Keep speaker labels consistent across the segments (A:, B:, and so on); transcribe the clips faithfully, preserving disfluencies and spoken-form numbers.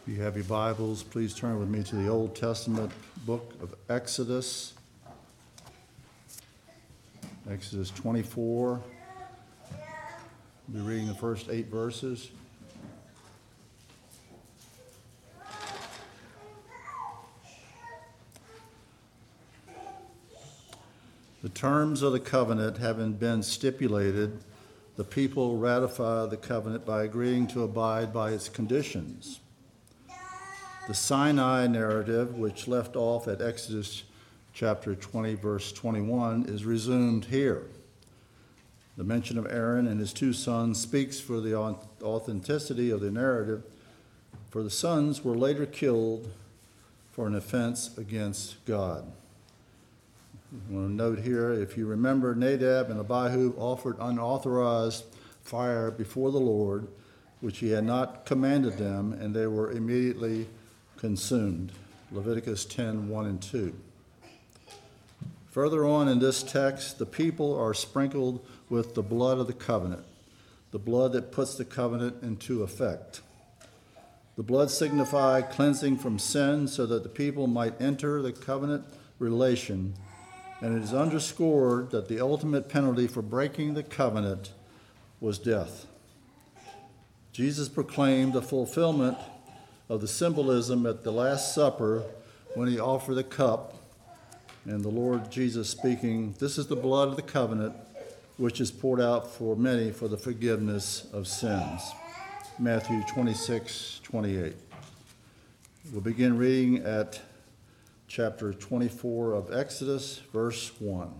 A: If you have your Bibles, please turn with me to the Old Testament book of Exodus. Exodus twenty-four. We'll be reading the first eight verses. The terms of the covenant having been stipulated, the people ratified the covenant by agreeing to abide by its conditions. The Sinai narrative, which left off at Exodus chapter twenty, verse twenty-one, is resumed here. The mention of Aaron and his two sons speaks for the authenticity of the narrative, for the sons were later killed for an offense against God. I want to note here, if you remember, Nadab and Abihu offered unauthorized fire before the Lord, which he had not commanded them, and they were immediately consumed. Leviticus ten, one and two. Further on in this text, the people are sprinkled with the blood of the covenant, the blood that puts the covenant into effect. The blood signified cleansing from sin so that the people might enter the covenant relation, and it is underscored that the ultimate penalty for breaking the covenant was death. Jesus proclaimed the fulfillment of the symbolism at the Last Supper when he offered the cup, and the Lord Jesus speaking, "This is the blood of the covenant, which is poured out for many for the forgiveness of sins." Matthew twenty-six, twenty-eight. We'll begin reading at chapter twenty-four of Exodus, verse one.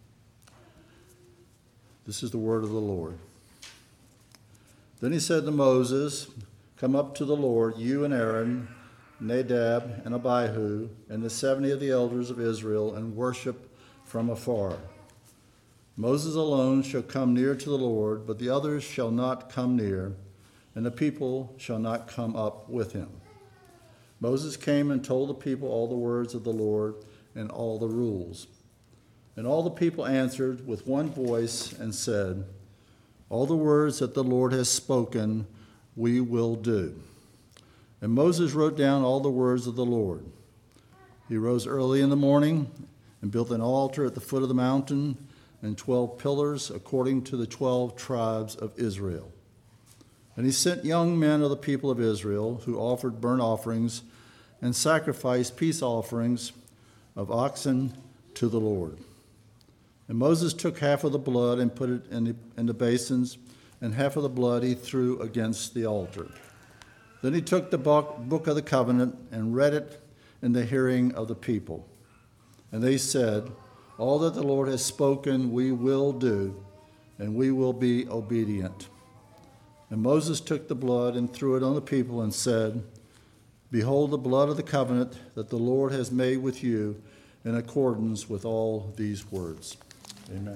A: This is the word of the Lord. Then he said to Moses, "Come up to the Lord, you and Aaron, Nadab and Abihu, and the seventy of the elders of Israel, and worship from afar. Moses alone shall come near to the Lord, but the others shall not come near, and the people shall not come up with him." Moses came and told the people all the words of the Lord and all the rules. And all the people answered with one voice and said, "All the words that the Lord has spoken, we will do." And Moses wrote down all the words of the Lord. He rose early in the morning and built an altar at the foot of the mountain and twelve pillars according to the twelve tribes of Israel. And he sent young men of the people of Israel who offered burnt offerings and sacrificed peace offerings of oxen to the Lord. And Moses took half of the blood and put it in the, in the basins, and half of the blood he threw against the altar. Then he took the book of the covenant and read it in the hearing of the people. And they said, "All that the Lord has spoken we will do, and we will be obedient." And Moses took the blood and threw it on the people and said, "Behold the blood of the covenant that the Lord has made with you in accordance with all these words." Amen.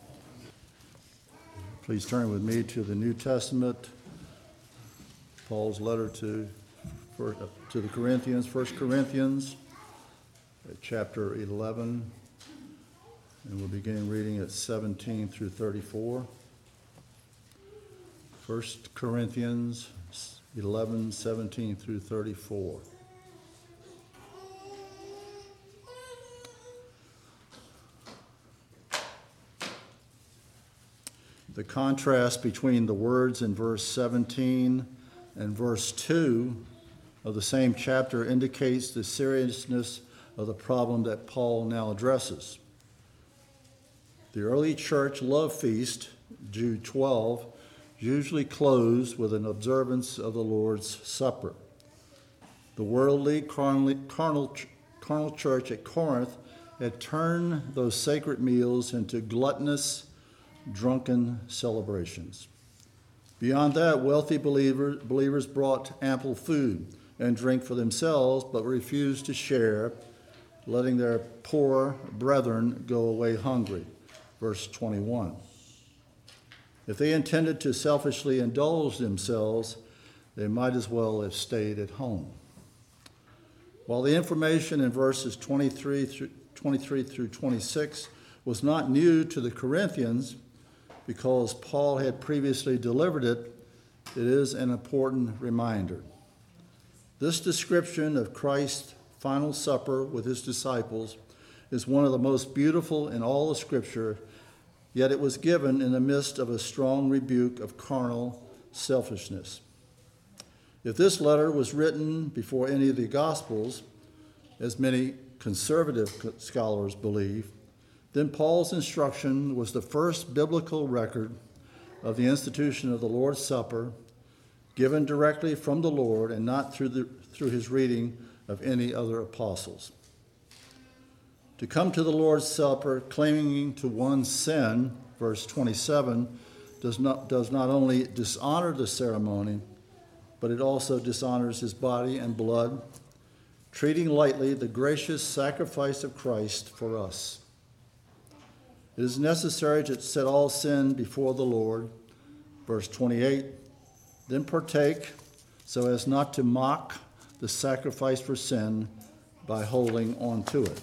A: Please turn with me to the New Testament, Paul's letter to, to the Corinthians, First Corinthians, chapter eleven, and we'll begin reading at seventeen through thirty-four. First Corinthians eleven, seventeen through thirty-four. The contrast between the words in verse seventeen and verse two of the same chapter indicates the seriousness of the problem that Paul now addresses. The early church love feast, Jude twelve, usually closed with an observance of the Lord's Supper. The worldly, carnal, carnal, carnal church at Corinth had turned those sacred meals into gluttonous, drunken celebrations. Beyond that, wealthy believers, believers brought ample food and drink for themselves, but refused to share, letting their poor brethren go away hungry. Verse twenty-one. If they intended to selfishly indulge themselves, they might as well have stayed at home. While the information in verses twenty-three through, twenty-three through twenty-six was not new to the Corinthians, because Paul had previously delivered it, it is an important reminder. This description of Christ's final supper with his disciples is one of the most beautiful in all of Scripture, yet it was given in the midst of a strong rebuke of carnal selfishness. If this letter was written before any of the Gospels, as many conservative scholars believe, then Paul's instruction was the first biblical record of the institution of the Lord's Supper, given directly from the Lord and not through, the, through his reading of any other apostles. To come to the Lord's Supper claiming to one's sin, verse twenty-seven, does not, does not only dishonor the ceremony, but it also dishonors his body and blood, treating lightly the gracious sacrifice of Christ for us. It is necessary to set all sin before the Lord, verse twenty-eight, then partake so as not to mock the sacrifice for sin by holding on to it.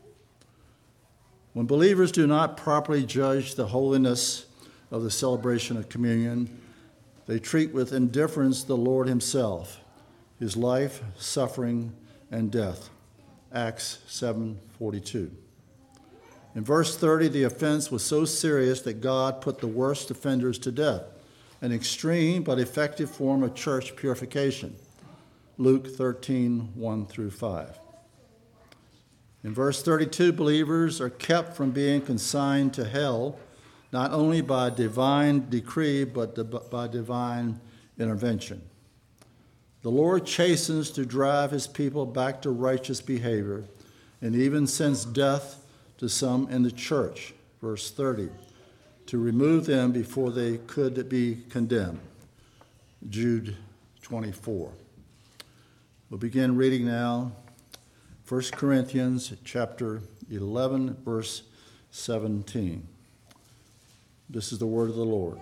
A: When believers do not properly judge the holiness of the celebration of communion, they treat with indifference the Lord himself, his life, suffering, and death. Acts seven forty-two. In verse thirty, the offense was so serious that God put the worst offenders to death, an extreme but effective form of church purification. Luke thirteen, one through five. In verse thirty-two, believers are kept from being consigned to hell, not only by divine decree, but by divine intervention. The Lord chastens to drive his people back to righteous behavior, and even sends death to some in the church, verse thirty, to remove them before they could be condemned. Jude twenty-four. We'll begin reading now, First Corinthians chapter eleven, verse seventeen. This is the word of the Lord.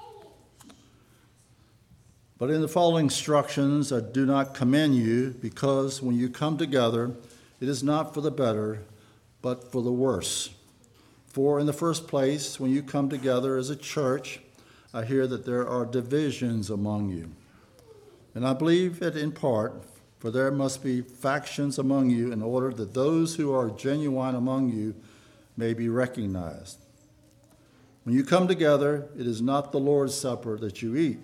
A: But in the following instructions I do not commend you, because when you come together, it is not for the better, but for the worse. For in the first place, when you come together as a church, I hear that there are divisions among you. And I believe it in part, for there must be factions among you in order that those who are genuine among you may be recognized. When you come together, it is not the Lord's Supper that you eat.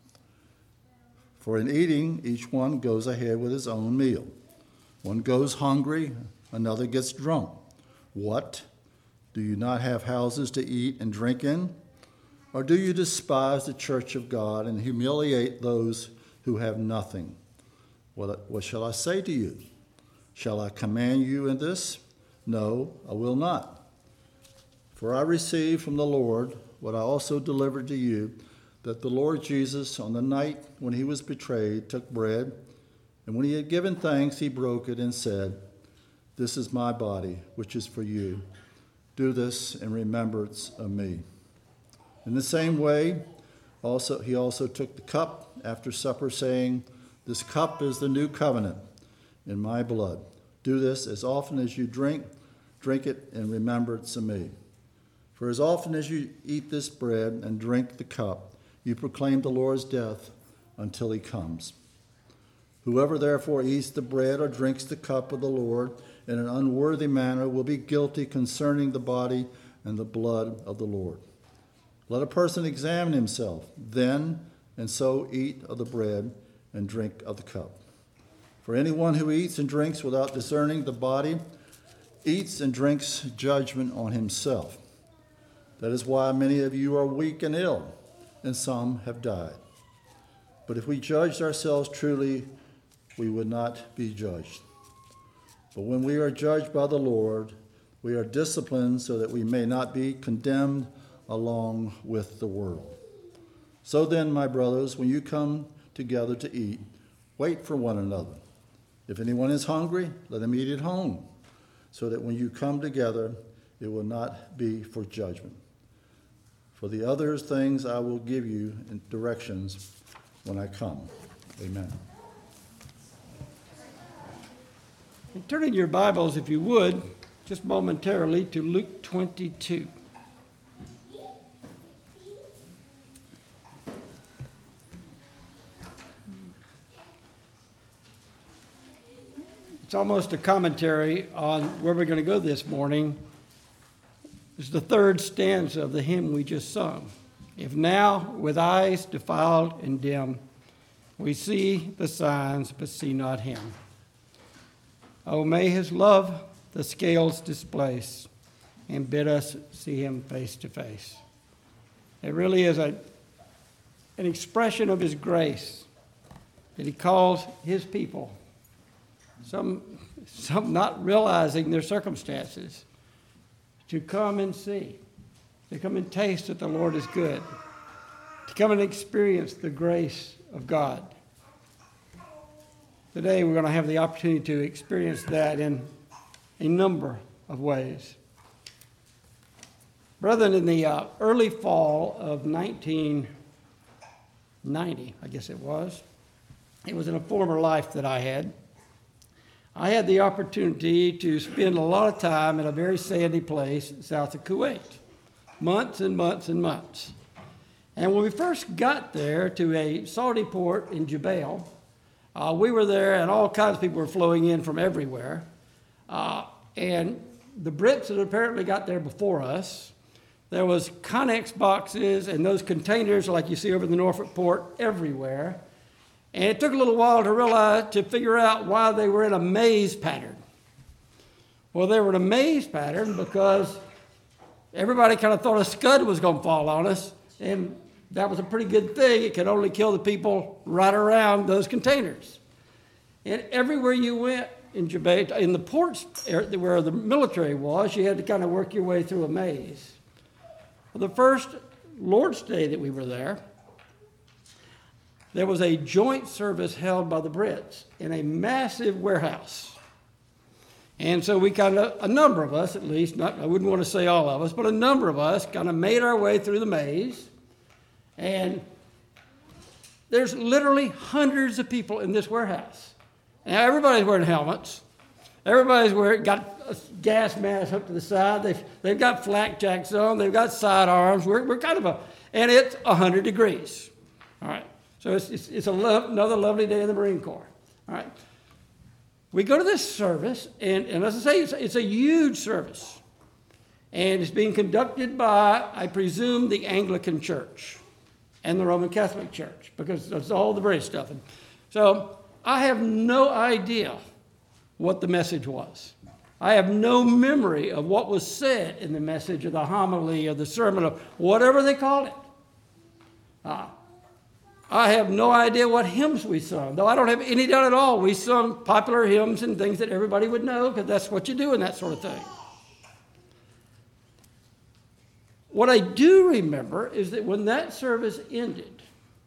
A: For in eating, each one goes ahead with his own meal. One goes hungry, another gets drunk. What? Do you not have houses to eat and drink in? Or do you despise the church of God and humiliate those who have nothing? What, what shall I say to you? Shall I command you in this? No, I will not. For I received from the Lord what I also delivered to you, that the Lord Jesus, on the night when he was betrayed, took bread, and when he had given thanks, he broke it and said, "This is my body, which is for you. Do this in remembrance of me." In the same way, also he also took the cup after supper, saying, "This cup is the new covenant in my blood. Do this as often as you drink, drink it in remembrance of me. For as often as you eat this bread and drink the cup, you proclaim the Lord's death until he comes. Whoever therefore eats the bread or drinks the cup of the Lord in an unworthy manner will be guilty concerning the body and the blood of the Lord. Let a person examine himself, then, and so eat of the bread and drink of the cup. For anyone who eats and drinks without discerning the body eats and drinks judgment on himself. That is why many of you are weak and ill, and some have died. But if we judged ourselves truly, we would not be judged. But when we are judged by the Lord, we are disciplined so that we may not be condemned along with the world. So then, my brothers, when you come together to eat, wait for one another. If anyone is hungry, let him eat at home, so that when you come together, it will not be for judgment. For the other things I will give you in directions when I come. Amen.
B: And turn in your Bibles, if you would, just momentarily to Luke twenty-two. It's almost a commentary on where we're going to go this morning. It's the third stanza of the hymn we just sung. If now, with eyes defiled and dim, we see the signs but see not him. Oh, may his love the scales displace and bid us see him face to face. It really is a, an expression of his grace that he calls his people, some, some not realizing their circumstances, to come and see, to come and taste that the Lord is good, to come and experience the grace of God. Today we're going to have the opportunity to experience that in a number of ways. Brethren, in the uh, early fall of nineteen ninety, I guess it was, it was in a former life that I had, I had the opportunity to spend a lot of time in a very sandy place south of Kuwait, months and months and months. And when we first got there to a Saudi port in Jubail, uh, we were there and all kinds of people were flowing in from everywhere. Uh, and the Brits had apparently got there before us. There was Connex boxes and those containers like you see over the Norfolk port everywhere. And it took a little while to realize, to figure out why they were in a maze pattern. Well, they were in a maze pattern because everybody kind of thought a scud was going to fall on us, and that was a pretty good thing. It could only kill the people right around those containers. And everywhere you went in Jubail, in the ports where the military was, you had to kind of work your way through a maze. Well, the first Lord's Day that we were there, there was a joint service held by the Brits in a massive warehouse. And so we kind of, a number of us at least, not, I wouldn't want to say all of us, but a number of us kind of made our way through the maze. And there's literally hundreds of people in this warehouse. Now everybody's wearing helmets. Everybody's wearing, got a gas mask up to the side. They've, they've got flak jacks on. They've got sidearms. We're, we're kind of a, and it's one hundred degrees. All right. So it's, it's, it's a lo- another lovely day in the Marine Corps. All right. We go to this service, and, and as I say, it's, it's a huge service. And it's being conducted by, I presume, the Anglican Church and the Roman Catholic Church, because that's all the British stuff. And so I have no idea what the message was. I have no memory of what was said in the message or the homily or the sermon or whatever they called it. Uh, I have no idea what hymns we sung, though I don't have any doubt at all. We sung popular hymns and things that everybody would know, because that's what you do in that sort of thing. What I do remember is that when that service ended,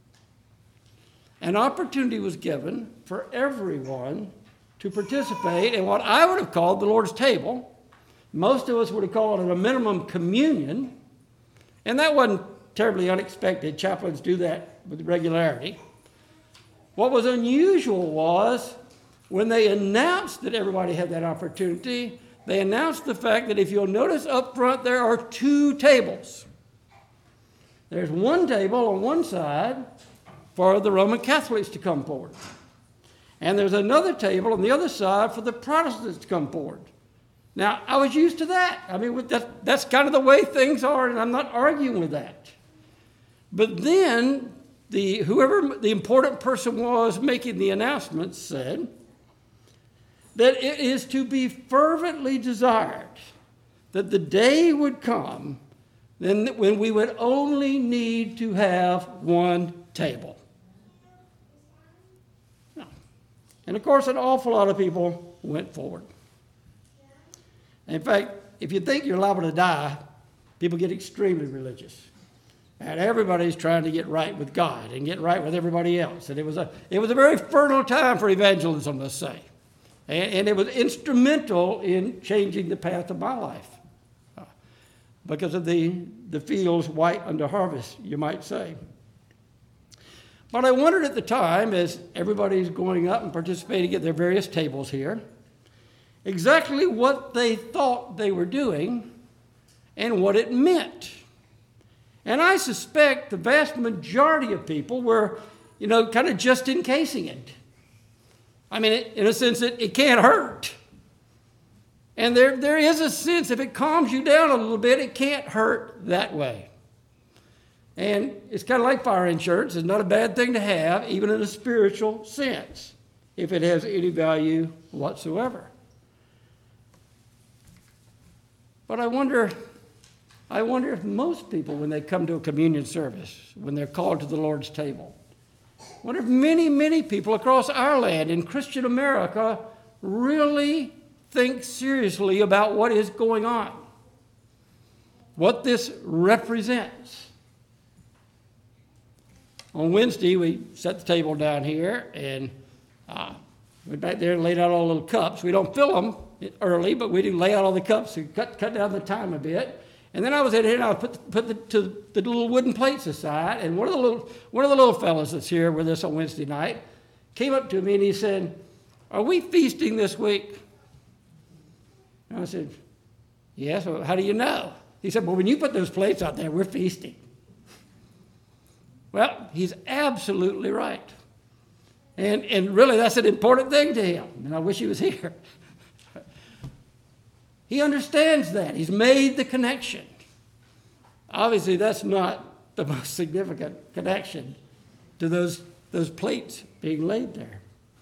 B: an opportunity was given for everyone to participate in what I would have called the Lord's table. Most of us would have called it a minimum communion, and that wasn't terribly unexpected. Chaplains do that with regularity. What was unusual was when they announced that everybody had that opportunity, they announced the fact that if you'll notice up front, there are two tables. There's one table on one side for the Roman Catholics to come forward. And there's another table on the other side for the Protestants to come forward. Now, I was used to that. I mean, that, that's kind of the way things are, and I'm not arguing with that. But then, the whoever the important person was making the announcement said that it is to be fervently desired that the day would come then when we would only need to have one table. And of course, an awful lot of people went forward. In fact, if you think you're liable to die, people get extremely religious. And everybody's trying to get right with God and get right with everybody else. And it was a, it was a very fertile time for evangelism, let's say. And, and it was instrumental in changing the path of my life. Uh, because of the, the fields white unto harvest, you might say. But I wondered at the time, as everybody's going up and participating at their various tables here, exactly what they thought they were doing and what it meant. And I suspect the vast majority of people were, you know, kind of just encasing it. I mean, it, in a sense, it, it can't hurt. And there, there is a sense, if it calms you down a little bit, it can't hurt that way. And it's kind of like fire insurance. It's not a bad thing to have, even in a spiritual sense, if it has any value whatsoever. But I wonder, I wonder if most people, when they come to a communion service, when they're called to the Lord's table, I wonder if many, many people across our land in Christian America really think seriously about what is going on, what this represents. On Wednesday, we set the table down here, and uh, we went back there and laid out all the little cups. We don't fill them early, but we do lay out all the cups and cut, cut down the time a bit. And then I was in here and I put, put the, to the little wooden plates aside, and one of the little one of the little fellows that's here with us on Wednesday night came up to me and he said, "Are we feasting this week?" And I said, "Yes." Well, how do you know? He said, "Well, when you put those plates out there, we're feasting." Well, he's absolutely right. And, and really, that's an important thing to him. And I wish he was here. He understands that. He's made the connection. Obviously, that's not the most significant connection to those, those plates being laid there.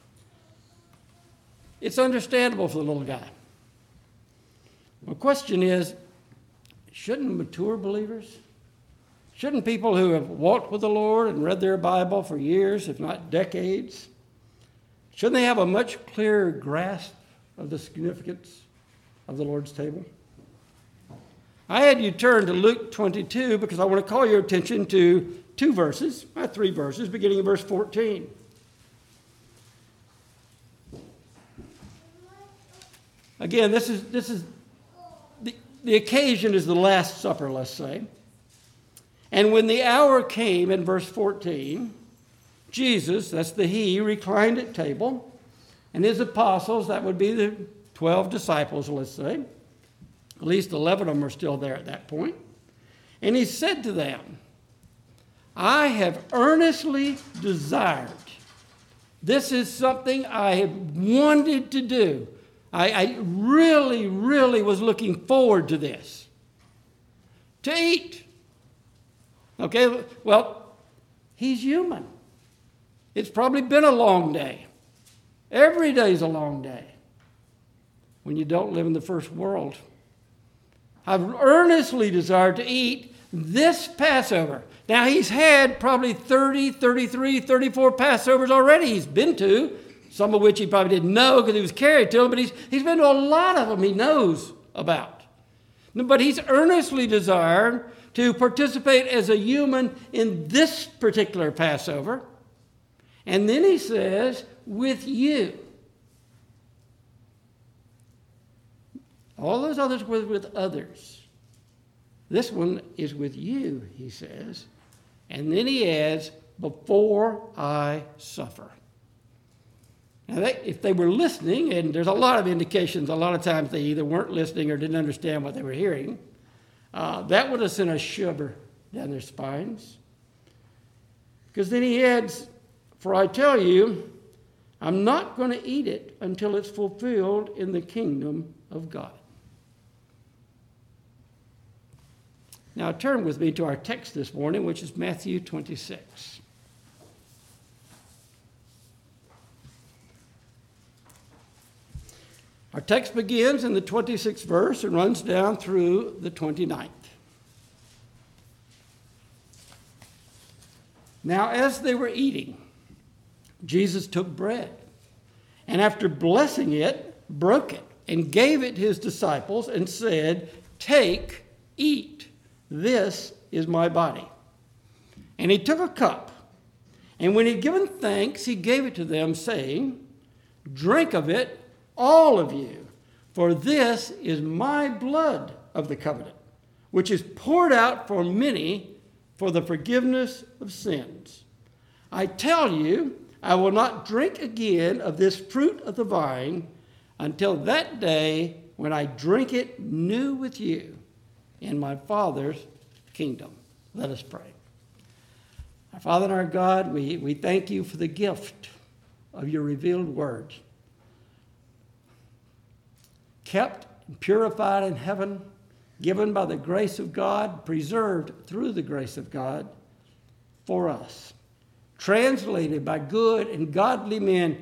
B: It's understandable for the little guy. The question is, shouldn't mature believers, shouldn't people who have walked with the Lord and read their Bible for years, if not decades, shouldn't they have a much clearer grasp of the significance of the Lord's table? I had you turn to Luke twenty-two because I want to call your attention to two verses, uh, three verses, beginning in verse fourteen. Again, this is this is the, the occasion is the Last Supper, let's say. And when the hour came, in verse fourteen, Jesus, that's the he, reclined at table, and his apostles, that would be the twelve disciples, let's say. At least eleven of them are still there at that point. And he said to them, "I have earnestly desired." This is something I have wanted to do. I, I really, really was looking forward to this. To eat. Okay, well, he's human. It's probably been a long day. Every day's a long day when you don't live in the first world. I've earnestly desired to eat this Passover. Now, he's had probably thirty, thirty-three, thirty-four Passovers already he's been to, some of which he probably didn't know because he was carried to them, but he's, he's been to a lot of them he knows about. But he's earnestly desired to participate as a human in this particular Passover. And then he says, with you. All those others were with others. This one is with you, he says. And then he adds, before I suffer. Now, they, if they were listening, and there's a lot of indications, a lot of times they either weren't listening or didn't understand what they were hearing, uh, that would have sent a shiver down their spines. Because then he adds, for I tell you, I'm not going to eat it until it's fulfilled in the kingdom of God. Now turn with me to our text this morning, which is Matthew twenty-six. Our text begins in the twenty-sixth verse and runs down through the twenty-ninth. Now, as they were eating, Jesus took bread, and after blessing it, broke it, and gave it to his disciples, and said, "Take, eat, this is my body." And he took a cup, and when he had given thanks, he gave it to them, saying, "Drink of it, all of you, for this is my blood of the covenant, which is poured out for many for the forgiveness of sins. I tell you, I will not drink again of this fruit of the vine until that day when I drink it new with you in my Father's kingdom." Let us pray. Our Father and our God, we, we thank you for the gift of your revealed word, kept and purified in heaven, given by the grace of God, preserved through the grace of God for us, translated by good and godly men,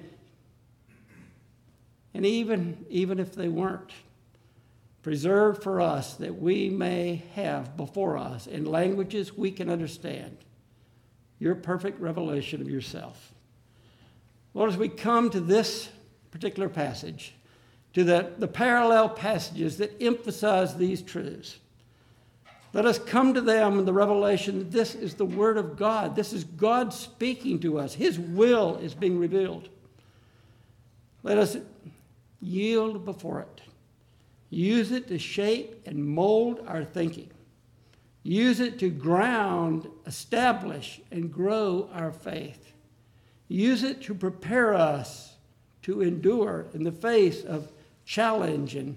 B: and even, even if they weren't, preserved for us that we may have before us in languages we can understand your perfect revelation of yourself. Lord, as we come to this particular passage, to the, the parallel passages that emphasize these truths, let us come to them in the revelation that this is the Word of God. This is God speaking to us. His will is being revealed. Let us yield before it. Use it to shape and mold our thinking. Use it to ground, establish, and grow our faith. Use it to prepare us to endure in the face of challenge and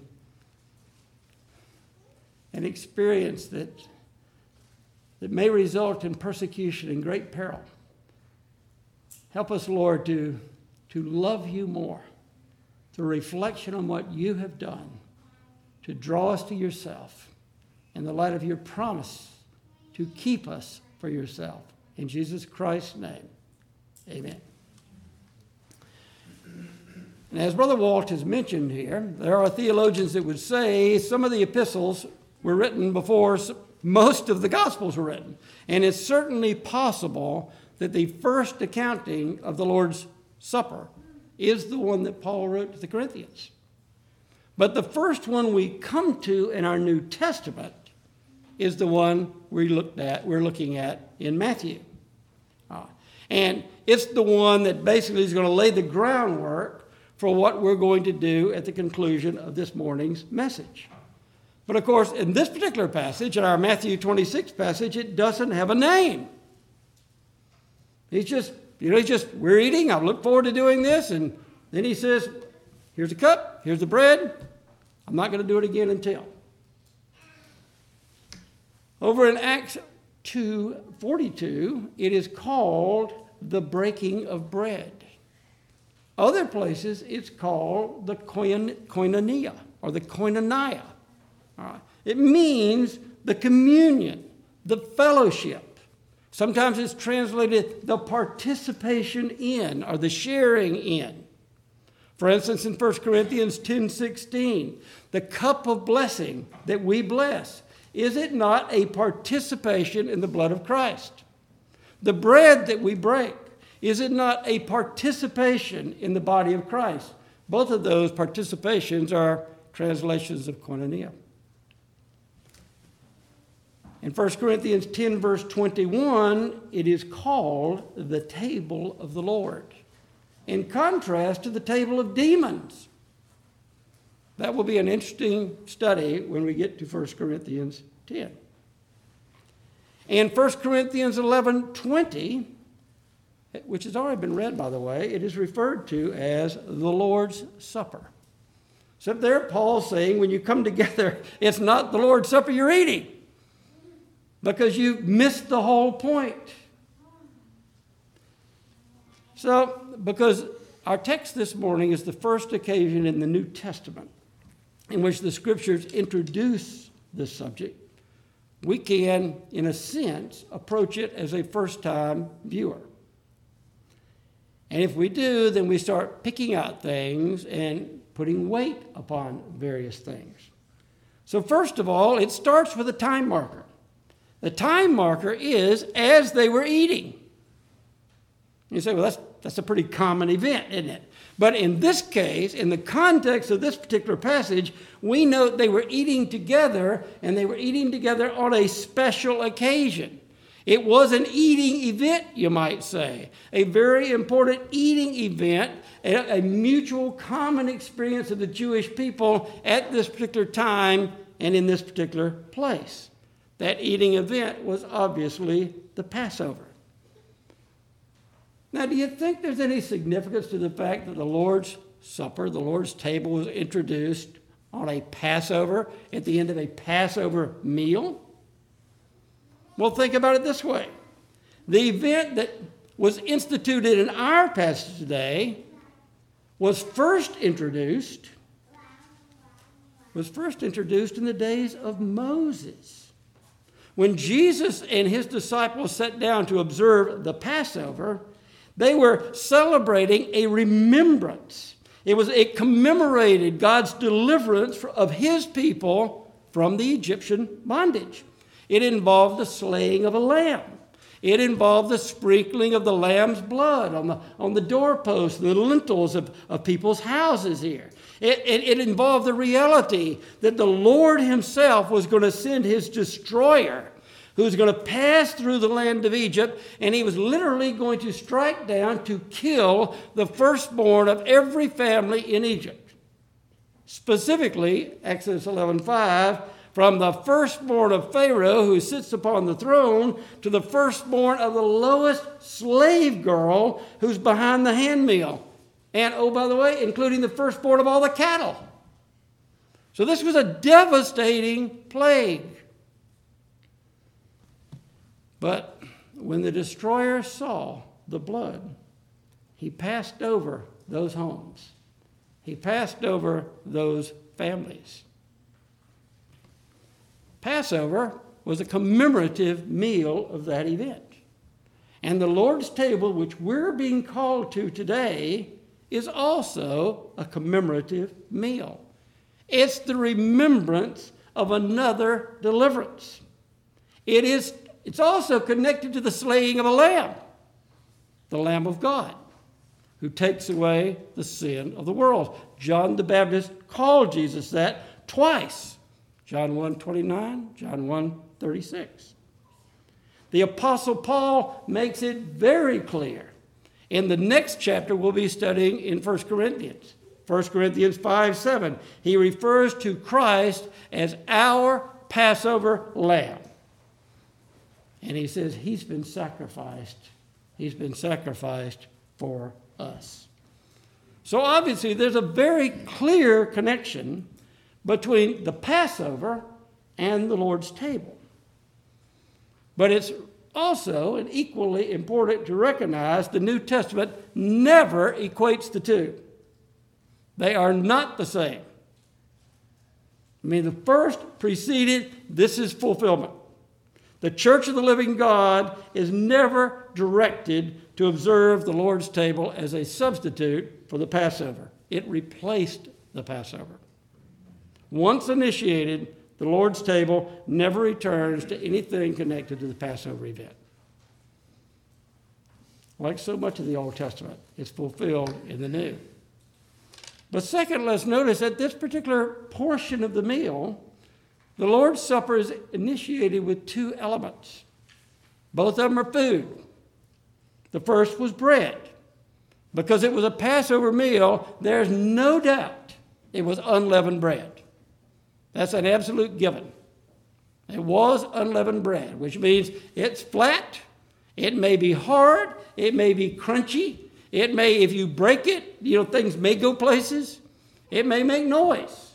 B: an experience that, that may result in persecution and great peril. Help us, Lord, to, to love you more through reflection on what you have done, to draw us to yourself in the light of your promise to keep us for yourself. In Jesus Christ's name, amen. And as Brother Walt has mentioned here, there are theologians that would say some of the epistles were written before most of the Gospels were written. And it's certainly possible that the first accounting of the Lord's Supper is the one that Paul wrote to the Corinthians. But the first one we come to in our New Testament is the one we looked at, we're looking at in Matthew. Uh, and it's the one that basically is going to lay the groundwork for what we're going to do at the conclusion of this morning's message. But of course, in this particular passage, in our Matthew twenty-six passage, it doesn't have a name. He's just, you know, he's just, we're eating, I look forward to doing this, and then he says, here's the cup, here's the bread, I'm not going to do it again until. Over in Acts two forty-two, it is called the breaking of bread. Other places, it's called the koinonia, or the koinonia. All right. It means the communion, the fellowship. Sometimes it's translated the participation in, or the sharing in. For instance, in First Corinthians ten sixteen, the cup of blessing that we bless, is it not a participation in the blood of Christ? The bread that we break, is it not a participation in the body of Christ? Both of those participations are translations of koinonia. In First Corinthians ten, verse twenty-one, it is called the table of the Lord, in contrast to the table of demons. That will be an interesting study when we get to First Corinthians ten. In First Corinthians eleven twenty, which has already been read, by the way, it is referred to as the Lord's Supper. So there Paul's saying when you come together, it's not the Lord's Supper you're eating, because you missed the whole point. So, because our text this morning is the first occasion in the New Testament in which the Scriptures introduce this subject, we can, in a sense, approach it as a first-time viewer. And if we do, then we start picking out things and putting weight upon various things. So first of all, it starts with a time marker. The time marker is as they were eating. You say, well, that's, that's a pretty common event, isn't it? But in this case, in the context of this particular passage, we note they were eating together, and they were eating together on a special occasion. It was an eating event, you might say, a very important eating event, a, a mutual common experience of the Jewish people at this particular time and in this particular place. That eating event was obviously the Passover. Now, do you think there's any significance to the fact that the Lord's Supper, the Lord's table, was introduced on a Passover, at the end of a Passover meal? Well, think about it this way. The event that was instituted in our passage today was first introduced was first introduced in the days of Moses. When Jesus and his disciples sat down to observe the Passover, they were celebrating a remembrance. It was it commemorated God's deliverance of his people from the Egyptian bondage. It involved the slaying of a lamb. It involved the sprinkling of the lamb's blood on the, on the doorposts and the lintels of, of people's houses here. It, it, it involved the reality that the Lord himself was going to send his destroyer, who was going to pass through the land of Egypt, and he was literally going to strike down to kill the firstborn of every family in Egypt. Specifically, Exodus eleven five, from the firstborn of Pharaoh, who sits upon the throne, to the firstborn of the lowest slave girl who's behind the handmill. And, oh, by the way, including the firstborn of all the cattle. So this was a devastating plague. But when the destroyer saw the blood, he passed over those homes. He passed over those families. Passover was a commemorative meal of that event. And the Lord's table, which we're being called to today, is also a commemorative meal. It's the remembrance of another deliverance. It is, it's also connected to the slaying of a lamb, the Lamb of God, who takes away the sin of the world. John the Baptist called Jesus that twice. John one twenty-nine, John one thirty-six. The Apostle Paul makes it very clear. In the next chapter, we'll be studying in First Corinthians. First Corinthians five seven. He refers to Christ as our Passover lamb. And he says he's been sacrificed. He's been sacrificed for us. So obviously, there's a very clear connection between the Passover and the Lord's table. But it's also, and equally important to recognize, the New Testament never equates the two. They are not the same. I mean, the first preceded, this is fulfillment. The Church of the Living God is never directed to observe the Lord's table as a substitute for the Passover. It replaced the Passover. Once initiated, the Lord's table never returns to anything connected to the Passover event. Like so much of the Old Testament, it's fulfilled in the New. But second, let's notice that this particular portion of the meal, the Lord's Supper, is initiated with two elements. Both of them are food. The first was bread. Because it was a Passover meal, there's no doubt it was unleavened bread. That's an absolute given. It was unleavened bread, which means it's flat, it may be hard, it may be crunchy, it may, if you break it, you know, things may go places, it may make noise.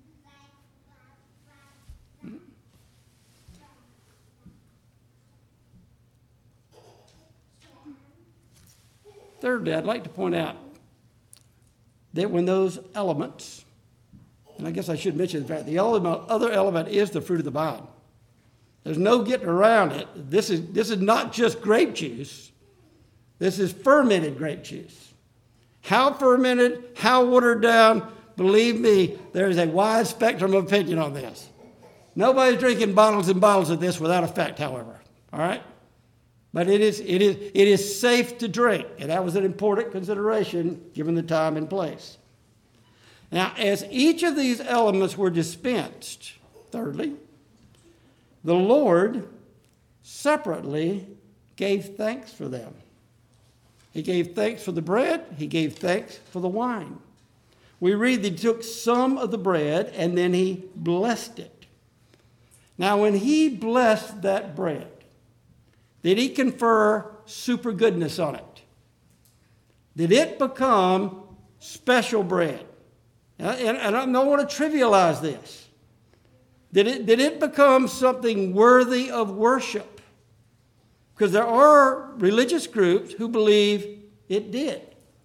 B: Thirdly, I'd like to point out that when those elements, and I guess I should mention the fact the element, other element is the fruit of the vine. There's no getting around it. This is, this is not just grape juice. This is fermented grape juice. How fermented, how watered down, believe me, there's a wide spectrum of opinion on this. Nobody's drinking bottles and bottles of this without effect, however. All right? But it is, it is, it is safe to drink, and that was an important consideration given the time and place. Now, as each of these elements were dispensed, thirdly, the Lord separately gave thanks for them. He gave thanks for the bread. He gave thanks for the wine. We read that he took some of the bread and then he blessed it. Now, when he blessed that bread, did he confer super goodness on it? Did it become special bread? And, and I don't want to trivialize this. Did it, did it become something worthy of worship? Because there are religious groups who believe it did.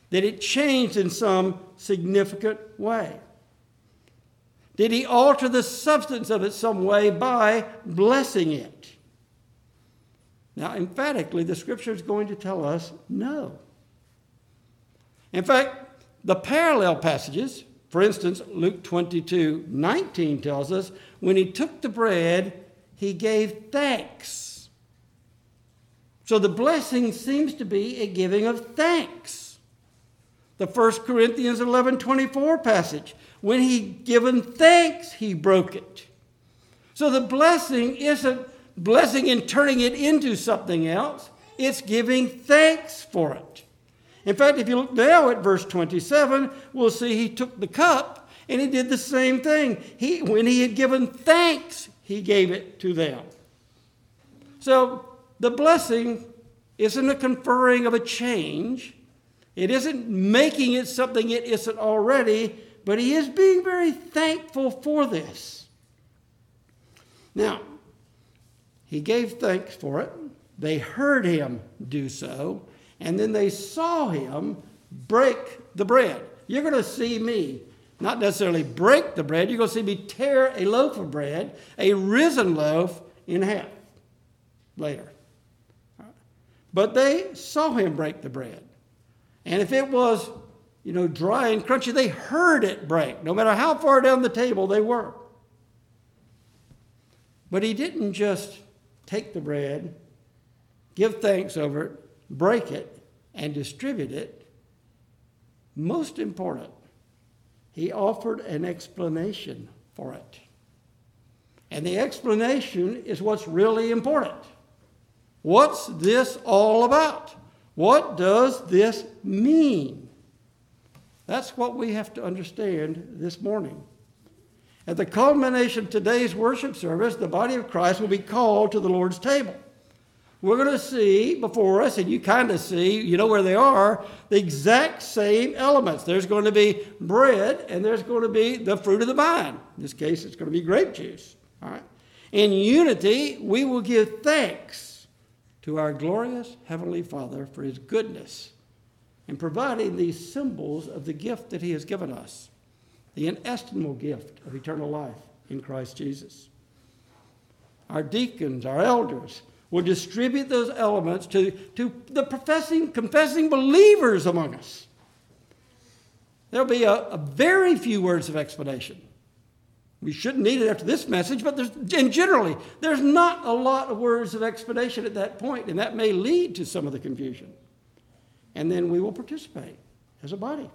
B: that it changed in some significant way? Did he alter the substance of it some way by blessing it? Now, emphatically, the Scripture is going to tell us no. In fact, the parallel passages, for instance, Luke twenty-two nineteen tells us, when he took the bread, he gave thanks. So the blessing seems to be a giving of thanks. The First Corinthians eleven twenty-four passage, when he given thanks, he broke it. So the blessing isn't blessing and turning it into something else. It's giving thanks for it. In fact, if you look now at verse twenty-seven, we'll see he took the cup and he did the same thing. He, when he had given thanks, he gave it to them. So the blessing isn't a conferring of a change. It isn't making it something it isn't already, but he is being very thankful for this. Now, he gave thanks for it. They heard him do so, and then they saw him break the bread. You're going to see me not necessarily break the bread. You're going to see me tear a loaf of bread, a risen loaf, in half later. But they saw him break the bread. And if it was, you know, dry and crunchy, they heard it break, no matter how far down the table they were. But he didn't just take the bread, give thanks over it, break it, and distribute it. Most important, he offered an explanation for it. And the explanation is what's really important. What's this all about? What does this mean? That's what we have to understand this morning. At the culmination of today's worship service, the body of Christ will be called to the Lord's table. We're going to see before us, and you kind of see, you know where they are, the exact same elements. There's going to be bread, and there's going to be the fruit of the vine. In this case, it's going to be grape juice. All right. In unity, we will give thanks to our glorious Heavenly Father for his goodness in providing these symbols of the gift that he has given us, the inestimable gift of eternal life in Christ Jesus. Our deacons, our elders, will distribute those elements to, to the professing, confessing believers among us. There'll be a, a very few words of explanation. We shouldn't need it after this message, but there's, and generally, there's not a lot of words of explanation at that point, and that may lead to some of the confusion. And then we will participate as a body.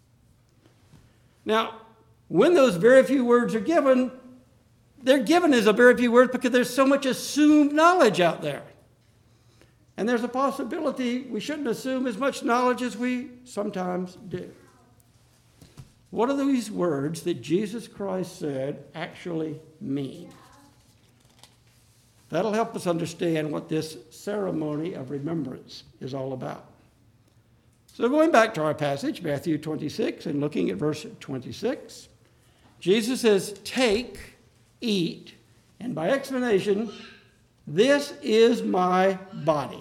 B: Now, when those very few words are given, they're given as a very few words because there's so much assumed knowledge out there. And there's a possibility we shouldn't assume as much knowledge as we sometimes do. What do these words that Jesus Christ said actually mean? That'll help us understand what this ceremony of remembrance is all about. So going back to our passage, Matthew twenty-six, and looking at verse twenty-six, Jesus says, "Take, eat, and by explanation, this is my body."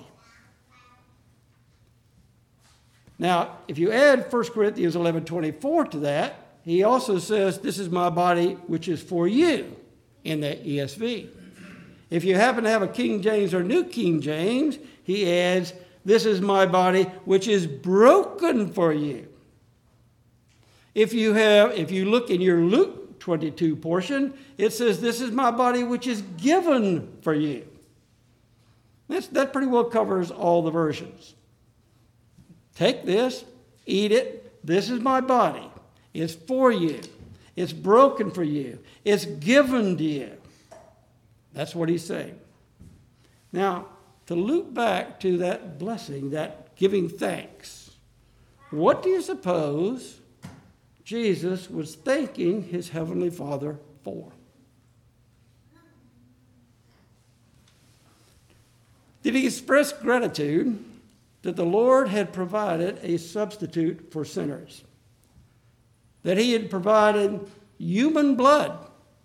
B: Now, if you add First Corinthians eleven twenty-four to that, he also says, "This is my body, which is for you," in the E S V. If you happen to have a King James or New King James, he adds, "This is my body, which is broken for you." If you have, if you look in your Luke twenty-two portion, it says, "This is my body, which is given for you." That's, that pretty well covers all the versions. Take this, eat it. This is my body. It's for you. It's broken for you. It's given to you. That's what he's saying. Now, to loop back to that blessing, that giving thanks, what do you suppose Jesus was thanking his Heavenly Father for? Did he express gratitude that the Lord had provided a substitute for sinners? That he had provided human blood,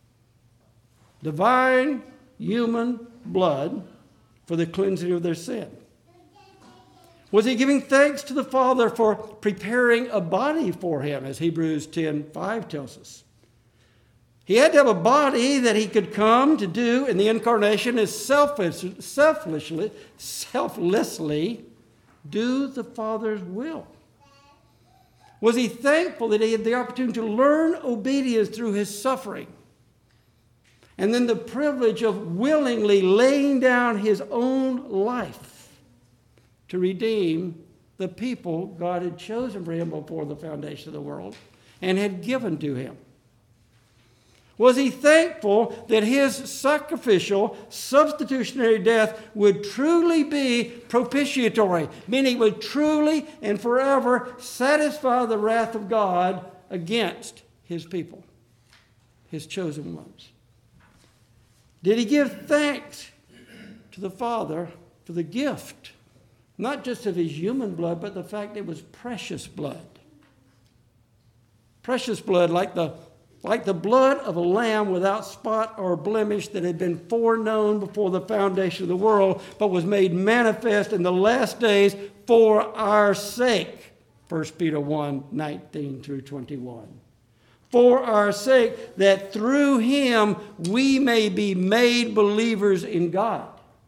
B: divine human blood, for the cleansing of their sin? Was he giving thanks to the Father for preparing a body for him, as Hebrews ten five tells us? He had to have a body that he could come to do in the incarnation is selfish, selfishly, selflessly do the Father's will. Was he thankful that he had the opportunity to learn obedience through his suffering? And then the privilege of willingly laying down his own life to redeem the people God had chosen for him before the foundation of the world and had given to him. Was he thankful that his sacrificial, substitutionary death would truly be propitiatory, meaning would truly and forever satisfy the wrath of God against his people, his chosen ones? Did he give thanks to the Father for the gift, not just of his human blood, but the fact it was precious blood? Precious blood like the Like the blood of a lamb without spot or blemish that had been foreknown before the foundation of the world, but was made manifest in the last days for our sake. First Peter one, nineteen through twenty-one. For our sake, that through him we may be made believers in God.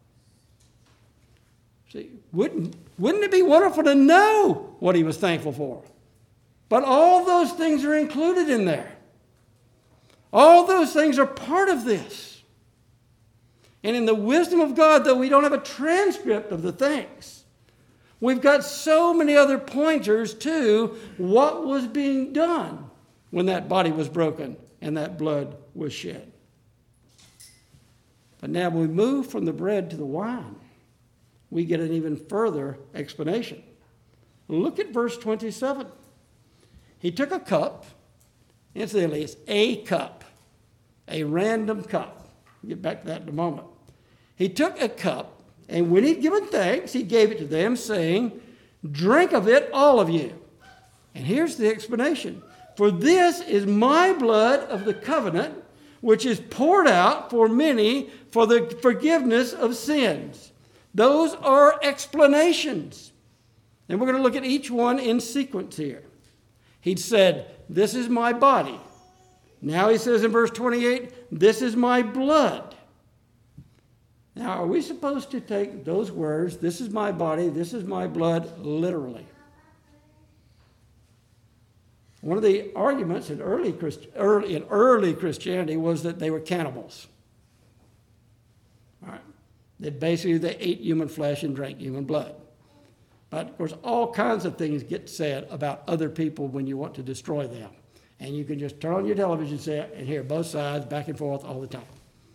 B: See, wouldn't, wouldn't it be wonderful to know what he was thankful for? But all those things are included in there. All those things are part of this. And in the wisdom of God, though we don't have a transcript of the things, we've got so many other pointers to what was being done when that body was broken and that blood was shed. But now when we move from the bread to the wine, we get an even further explanation. Look at verse twenty-seven. He took a cup. Incidentally, it's a cup, a random cup. We'll get back to that in a moment. He took a cup, and when he'd given thanks, he gave it to them, saying, "Drink of it, all of you." And here's the explanation. "For this is my blood of the covenant, which is poured out for many for the forgiveness of sins." Those are explanations. And we're going to look at each one in sequence here. He'd said, "This is my body." Now he says in verse twenty-eight, "This is my blood." Now, are we supposed to take those words, "This is my body, this is my blood," literally? One of the arguments in early, Christ- early, in early Christianity was that they were cannibals. All right. That basically they ate human flesh and drank human blood. But, of course, all kinds of things get said about other people when you want to destroy them. And you can just turn on your television set and hear both sides back and forth all the time.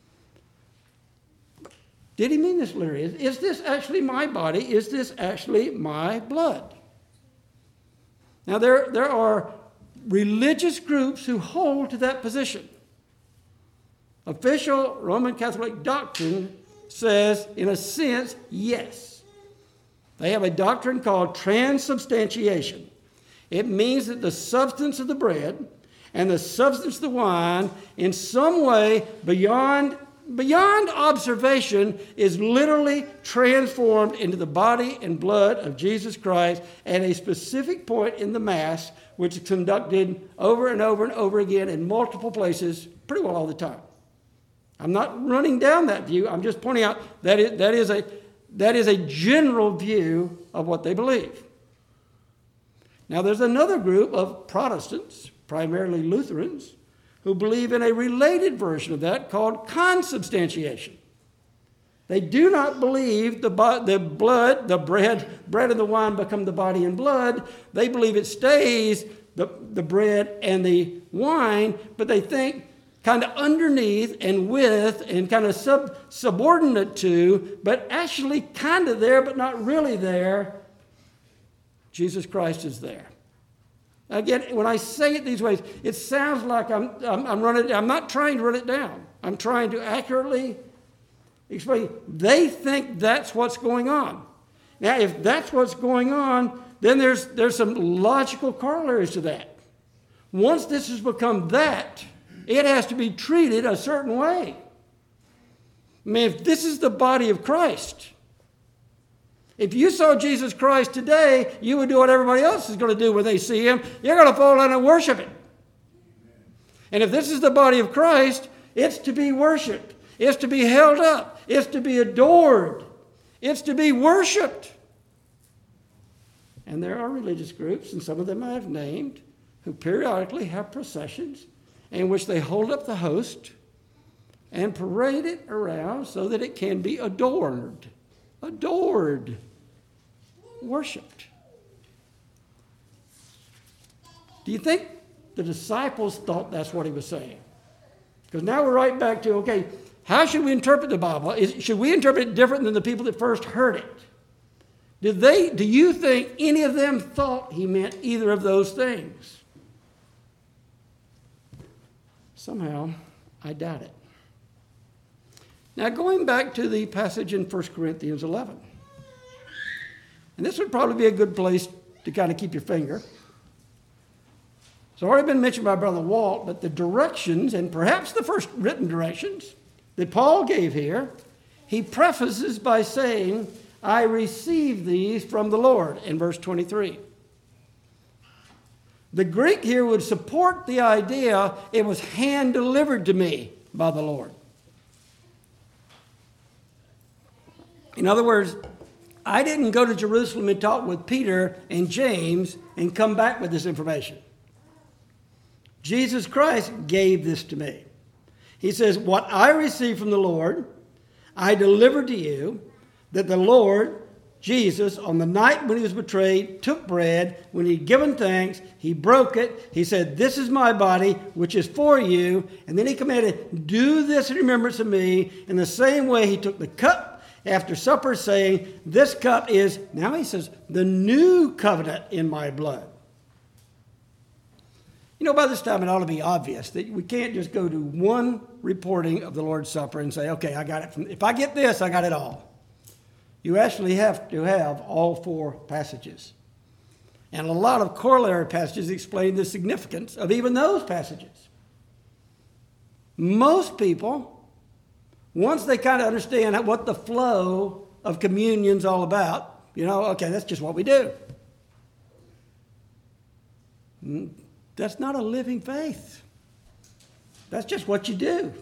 B: Did he mean this literally? Is, is this actually my body? Is this actually my blood? Now, there, there are religious groups who hold to that position. Official Roman Catholic doctrine says, in a sense, yes. They have a doctrine called transubstantiation. It means that the substance of the bread and the substance of the wine, in some way beyond, beyond observation, is literally transformed into the body and blood of Jesus Christ at a specific point in the Mass, which is conducted over and over and over again in multiple places pretty well all the time. I'm not running down that view. I'm just pointing out that it, that is a That is a general view of what they believe. Now, there's another group of Protestants, primarily Lutherans, who believe in a related version of that called consubstantiation. They do not believe the, the blood, the bread, bread and the wine become the body and blood. They believe it stays the, the bread and the wine, but they think kind of underneath and with and kind of sub, subordinate to, but actually kind of there, but not really there, Jesus Christ is there. Again, when I say it these ways, it sounds like I'm, I'm, I'm running, I'm not trying to run it down. I'm trying to accurately explain. They think that's what's going on. Now, if that's what's going on, then there's, there's some logical corollaries to that. Once this has become that, it has to be treated a certain way. I mean, if this is the body of Christ, If you saw Jesus Christ today, you would do what everybody else is going to do when they see him. You're going to fall down and worship him. And if this is the body of Christ, it's to be worshiped. It's to be held up. It's to be adored. It's to be worshiped. And there are religious groups, and some of them I have named, who periodically have processions in which they hold up the host and parade it around so that it can be adored. Adored. Worshipped. Do you think the disciples thought that's what he was saying? Because now we're right back to, okay, how should we interpret the Bible? Is, should we interpret it different than the people that first heard it? Did they, do you think any of them thought he meant either of those things? Somehow, I doubt it. Now, going back to the passage in First Corinthians eleven. And this would probably be a good place to kind of keep your finger. It's already been mentioned by Brother Walt, but the directions, and perhaps the first written directions that Paul gave here, he prefaces by saying, I received these from the Lord, in verse twenty-three. The Greek here would support the idea it was hand-delivered to me by the Lord. In other words, I didn't go to Jerusalem and talk with Peter and James and come back with this information. Jesus Christ gave this to me. He says, what I received from the Lord, I delivered to you, that the Lord, Jesus, on the night when he was betrayed, took bread. When he'd given thanks, he broke it. He said, this is my body, which is for you. And then he commanded, do this in remembrance of me. In the same way, he took the cup after supper, saying, this cup is, now he says, the new covenant in my blood. You know, by this time it ought to be obvious that we can't just go to one reporting of the Lord's Supper and say, okay, I got it from, if I get this, I got it all. You actually have to have all four passages. And a lot of corollary passages explain the significance of even those passages. Most people, once they kind of understand what the flow of communion's all about, you know, okay, that's just what we do. That's not a living faith. That's just what you do.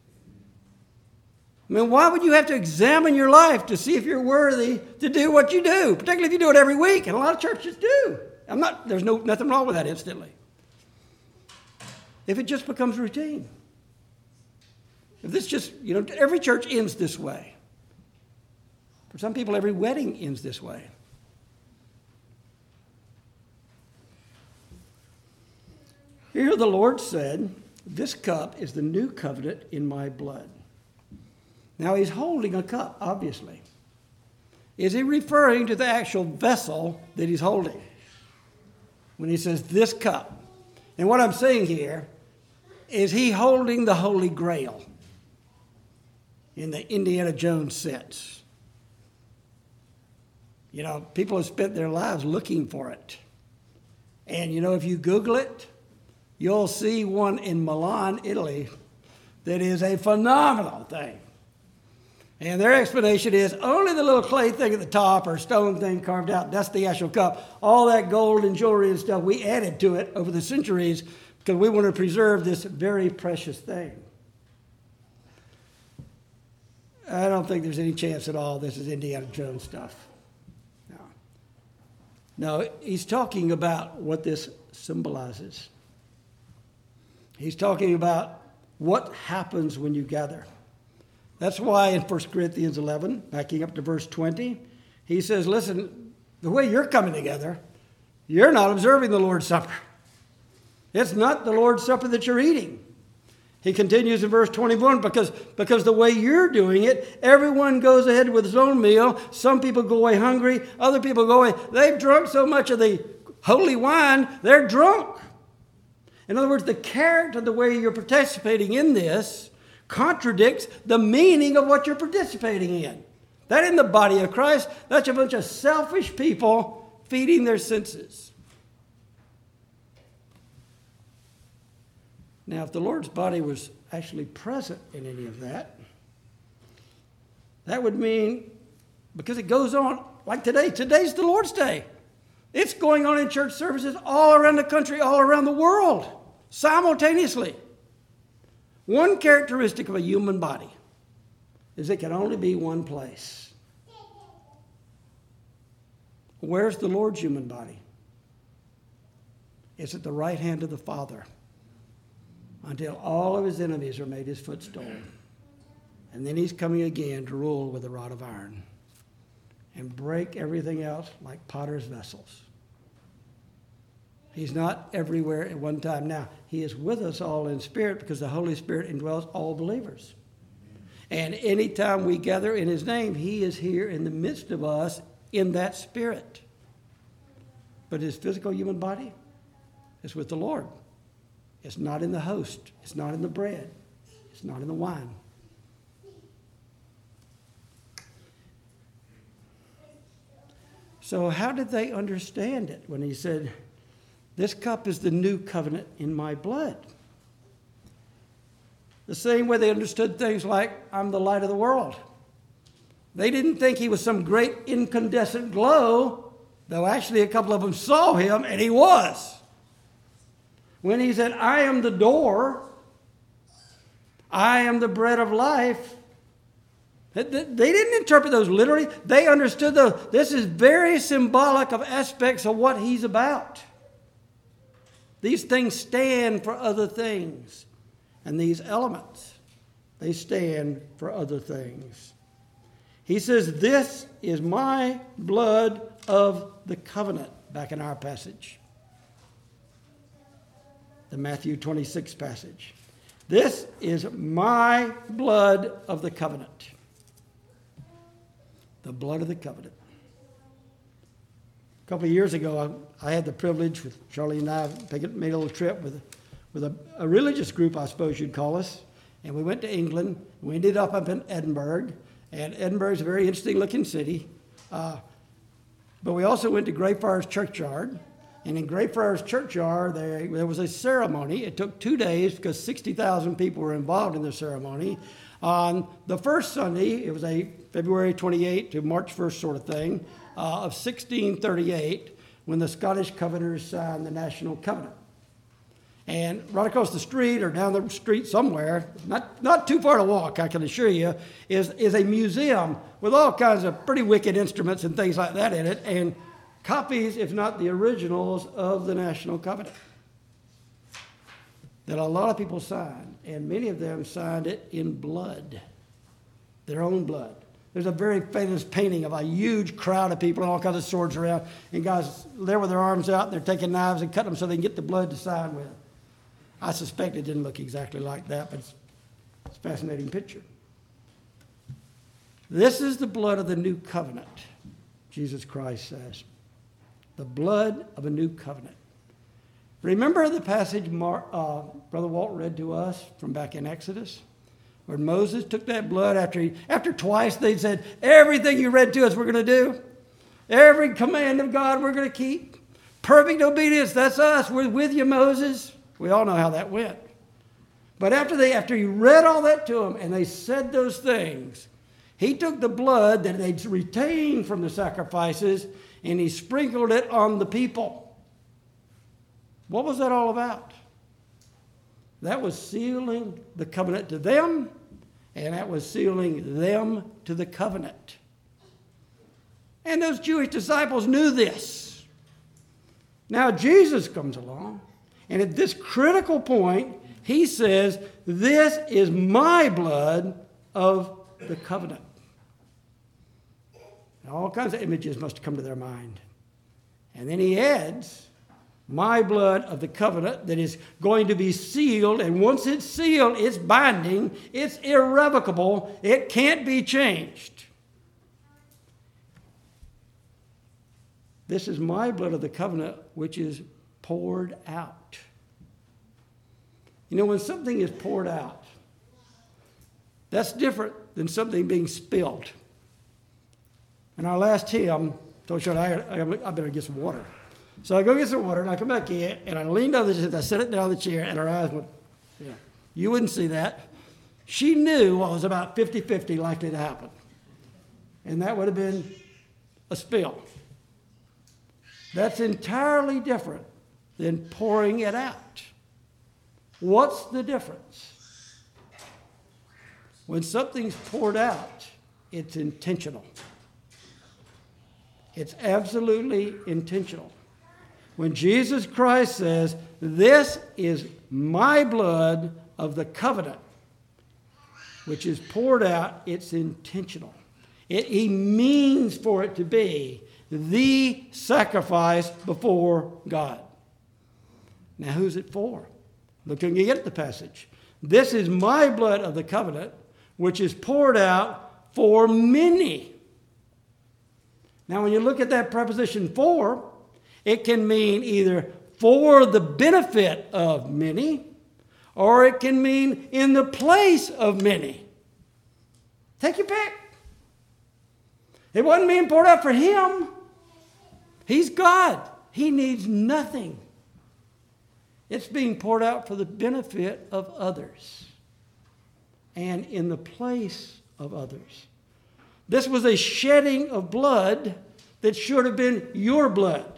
B: I mean, why would you have to examine your life to see if you're worthy to do what you do, particularly if you do it every week? And a lot of churches do. I'm not, there's no, nothing wrong with that instantly. If it just becomes routine. If this just, you know, every church ends this way. For some people, every wedding ends this way. Here the Lord said, this cup is the new covenant in my blood. Now he's holding a cup, obviously. Is he referring to the actual vessel that he's holding? When he says this cup. And what I'm saying here is he holding the Holy Grail in the Indiana Jones sense. You know, people have spent their lives looking for it. And you know, if you Google it, you'll see one in Milan, Italy, that is a phenomenal thing. And their explanation is only the little clay thing at the top or stone thing carved out, that's the actual cup. All that gold and jewelry and stuff, we added to it over the centuries because we want to preserve this very precious thing. I don't think there's any chance at all this is Indiana Jones stuff. No. No, he's talking about what this symbolizes. He's talking about what happens when you gather. That's why in First Corinthians eleven, backing up to verse twenty, he says, listen, the way you're coming together, you're not observing the Lord's Supper. It's not the Lord's Supper that you're eating. He continues in verse twenty-one, because, because the way you're doing it, everyone goes ahead with his own meal. Some people go away hungry. Other people go away. They've drunk so much of the holy wine, they're drunk. In other words, the character, the way you're participating in this, contradicts the meaning of what you're participating in. That isn't the body of Christ. That's a bunch of selfish people feeding their senses. Now, if the Lord's body was actually present in any of that, that would mean, because it goes on like today. Today's the Lord's Day. It's going on in church services all around the country, all around the world, simultaneously. One characteristic of a human body is it can only be one place. Where's the Lord's human body? It's at the right hand of the Father until all of his enemies are made his footstool. And then he's coming again to rule with a rod of iron and break everything else like potter's vessels. He's not everywhere at one time. Now, he is with us all in spirit because the Holy Spirit indwells all believers. And anytime we gather in his name, he is here in the midst of us in that spirit. But his physical human body is with the Lord. It's not in the host. It's not in the bread. It's not in the wine. So how did they understand it when he said, this cup is the new covenant in my blood? The same way they understood things like, I'm the light of the world. They didn't think he was some great incandescent glow, though actually a couple of them saw him, and he was. When he said, I am the door, I am the bread of life, they didn't interpret those literally. They understood those. This is very symbolic of aspects of what he's about. These things stand for other things. And these elements, they stand for other things. He says, this is my blood of the covenant, back in our passage. The Matthew twenty-six passage. This is my blood of the covenant. The blood of the covenant. A couple of years ago, I, I had the privilege with Charlie and I taking, made a little trip with, with a, a religious group, I suppose you'd call us. And we went to England. We ended up up in Edinburgh. And Edinburgh is a very interesting looking city. Uh, but we also went to Greyfriars Churchyard. And in Greyfriars Churchyard, there, there was a ceremony. It took two days because sixty thousand people were involved in the ceremony. On the first Sunday, it was a February twenty-eighth to March first sort of thing, uh, of sixteen thirty-eight, when the Scottish Covenanters signed the National Covenant. And right across the street or down the street somewhere, not, not too far to walk, I can assure you, is, is a museum with all kinds of pretty wicked instruments and things like that in it, and copies, if not the originals, of the National Covenant that a lot of people signed, and many of them signed it in blood, their own blood. There's a very famous painting of a huge crowd of people and all kinds of swords around, and guys there with their arms out, and they're taking knives and cutting them so they can get the blood to sign with. I suspect it didn't look exactly like that, but it's, it's a fascinating picture. This is the blood of the new covenant, Jesus Christ says. The blood of a new covenant. Remember the passage Mar- uh, Brother Walt read to us from back in Exodus? Where Moses took that blood after he, after twice they said, everything you read to us we're going to do. Every command of God we're going to keep. Perfect obedience, that's us. We're with you, Moses. We all know how that went. But after they, after he read all that to them and they said those things, he took the blood that they'd retained from the sacrifices and he sprinkled it on the people. What was that all about? That was sealing the covenant to them, and that was sealing them to the covenant. And those Jewish disciples knew this. Now Jesus comes along, and at this critical point, he says, this is my blood of the covenant. And all kinds of images must come to their mind. And then he adds, my blood of the covenant that is going to be sealed, and once it's sealed, it's binding, it's irrevocable, it can't be changed. This is my blood of the covenant, which is poured out. You know, when something is poured out, that's different than something being spilled. In our last hymn, I told you I, I, I better get some water. So I go get some water, and I come back in, and I leaned down the chair, I set it down the chair, and her eyes went, yeah. You wouldn't see that. She knew what was about fifty-fifty likely to happen. And that would have been a spill. That's entirely different than pouring it out. What's the difference? When something's poured out, it's intentional. It's absolutely intentional. When Jesus Christ says, "This is my blood of the covenant," which is poured out, it's intentional. It, he means for it to be the sacrifice before God. Now, who's it for? Look again at the passage. "This is my blood of the covenant, which is poured out for many." Now, when you look at that preposition "for," it can mean either for the benefit of many, or it can mean in the place of many. Take your pick. It wasn't being poured out for him. He's God. He needs nothing. It's being poured out for the benefit of others and in the place of others. This was a shedding of blood that should have been your blood.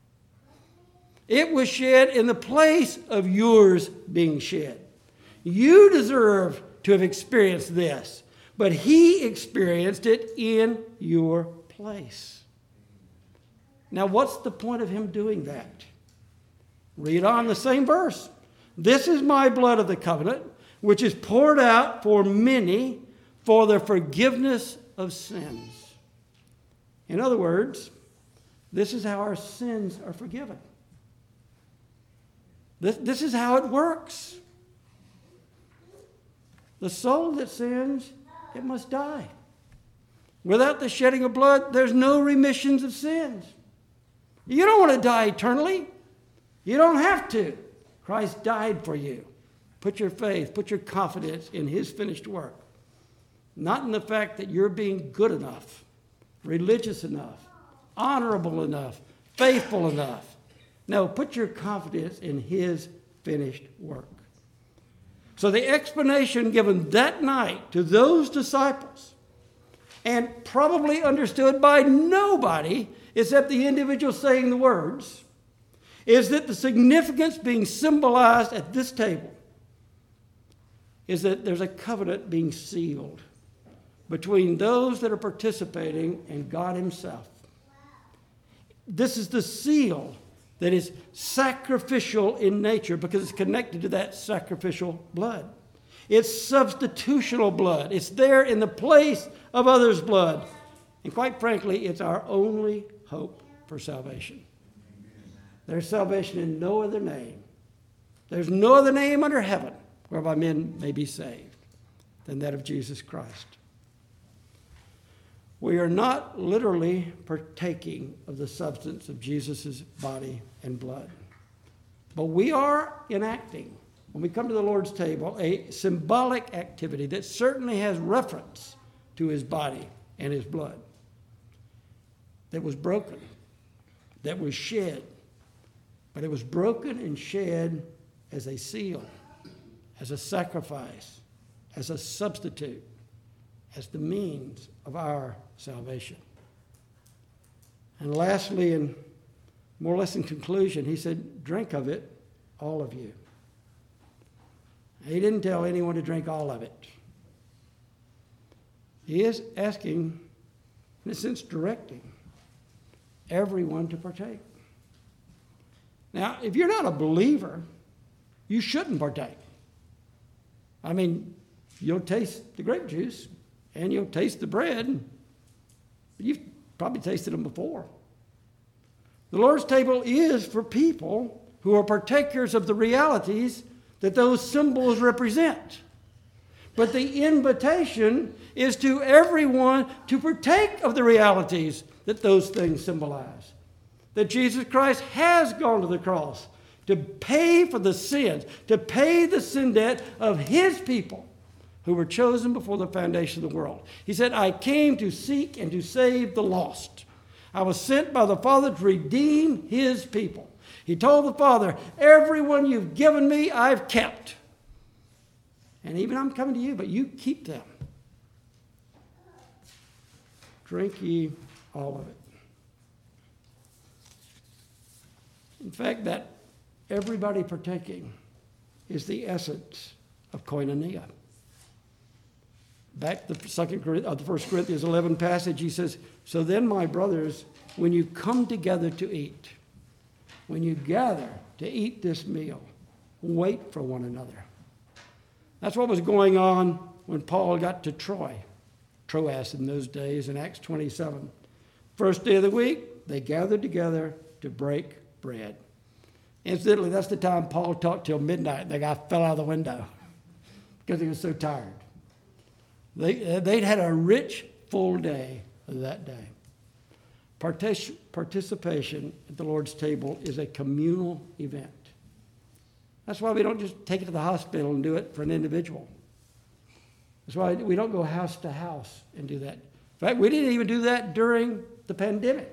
B: It was shed in the place of yours being shed. You deserve to have experienced this, but he experienced it in your place. Now, what's the point of him doing that? Read on the same verse. "This is my blood of the covenant, which is poured out for many for the forgiveness of sins." In other words, this is how our sins are forgiven. This, this is how it works. The soul that sins, it must die. Without the shedding of blood, there's no remissions of sins. You don't want to die eternally. You don't have to. Christ died for you. Put your faith, put your confidence in his finished work. Not in the fact that you're being good enough, religious enough, honorable enough, faithful enough. No, put your confidence in his finished work. So the explanation given that night to those disciples, and probably understood by nobody except the individual saying the words, is that the significance being symbolized at this table is that there's a covenant being sealed between those that are participating and God himself. This is the seal that is sacrificial in nature because it's connected to that sacrificial blood. It's substitutional blood. It's there in the place of others' blood. And quite frankly, it's our only hope for salvation. There's salvation in no other name. There's no other name under heaven whereby men may be saved than that of Jesus Christ. We are not literally partaking of the substance of Jesus' body and blood, but we are enacting, when we come to the Lord's table, a symbolic activity that certainly has reference to his body and his blood that was broken, that was shed, but it was broken and shed as a seal, as a sacrifice, as a substitute, as the means of our salvation. And lastly, and more or less in conclusion, he said, drink of it, all of you. He didn't tell anyone to drink all of it. He is asking, in a sense, directing everyone to partake. Now, if you're not a believer, you shouldn't partake. I mean, you'll taste the grape juice and you'll taste the bread. You've probably tasted them before. The Lord's table is for people who are partakers of the realities that those symbols represent. But the invitation is to everyone to partake of the realities that those things symbolize. That Jesus Christ has gone to the cross to pay for the sins, to pay the sin debt of his people who were chosen before the foundation of the world. He said, I came to seek and to save the lost. I was sent by the Father to redeem his people. He told the Father, everyone you've given me, I've kept. And even I'm coming to you, but you keep them. Drink ye all of it. In fact, that everybody partaking is the essence of koinonia. Back to the second uh, the First Corinthians eleven passage, he says, "So then, my brothers, when you come together to eat, when you gather to eat this meal, wait for one another." That's what was going on when Paul got to Troy, Troas in those days in Acts twenty-seven. First day of the week, they gathered together to break bread. Incidentally, that's the time Paul talked till midnight. The guy fell out of the window because he was so tired. They, they'd had a rich, full day that day. Partic- participation at the Lord's table is a communal event. That's why we don't just take it to the hospital and do it for an individual. That's why we don't go house to house and do that. In fact, we didn't even do that during the pandemic.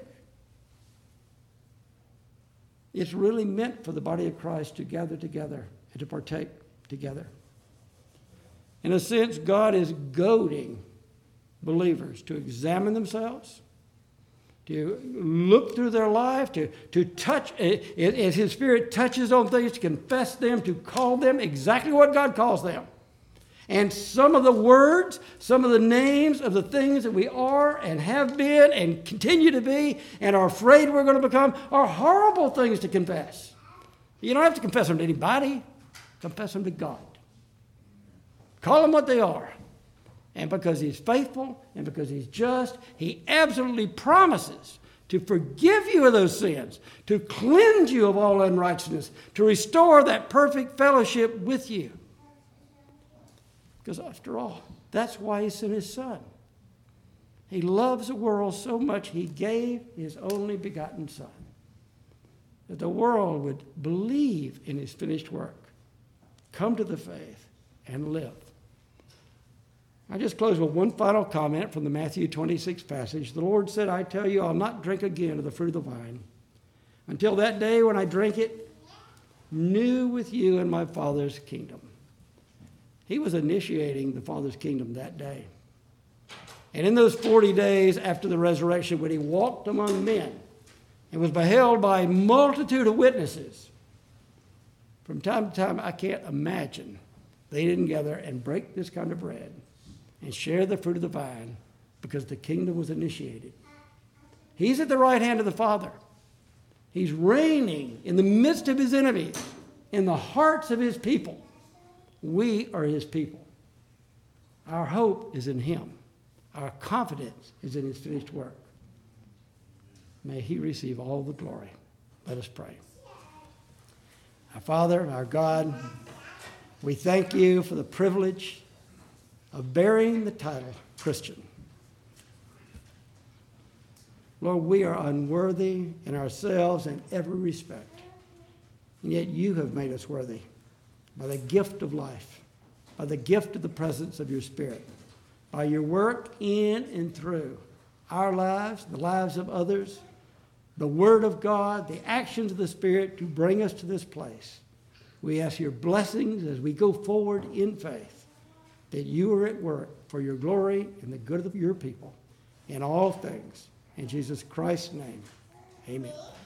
B: It's really meant for the body of Christ to gather together and to partake together. In a sense, God is goading believers to examine themselves, to look through their life, to, to touch, as His Spirit touches on things, to confess them, to call them exactly what God calls them. And some of the words, some of the names of the things that we are and have been and continue to be and are afraid we're going to become are horrible things to confess. You don't have to confess them to anybody. Confess them to God. Call them what they are. And because He's faithful and because He's just, He absolutely promises to forgive you of those sins, to cleanse you of all unrighteousness, to restore that perfect fellowship with you. Because after all, that's why He sent His Son. He loves the world so much, He gave His only begotten Son, that the world would believe in His finished work, come to the faith, and live. I just close with one final comment from the Matthew twenty-six passage. The Lord said, "I tell you, I'll not drink again of the fruit of the vine until that day when I drink it new with you in my Father's kingdom." He was initiating the Father's kingdom that day. And in those forty days after the resurrection, when He walked among men and was beheld by a multitude of witnesses, from time to time, I can't imagine they didn't gather and break this kind of bread and share the fruit of the vine because the kingdom was initiated. He's at the right hand of the Father. He's reigning in the midst of His enemies, in the hearts of His people. We are His people. Our hope is in Him. Our confidence is in His finished work. May He receive all the glory. Let us pray. Our Father, our God, we thank You for the privilege of bearing the title Christian. Lord, we are unworthy in ourselves in every respect, and yet You have made us worthy by the gift of life, by the gift of the presence of Your Spirit, by Your work in and through our lives, the lives of others, the Word of God, the actions of the Spirit to bring us to this place. We ask Your blessings as we go forward in faith, that You are at work for Your glory and the good of Your people in all things. In Jesus Christ's name, amen.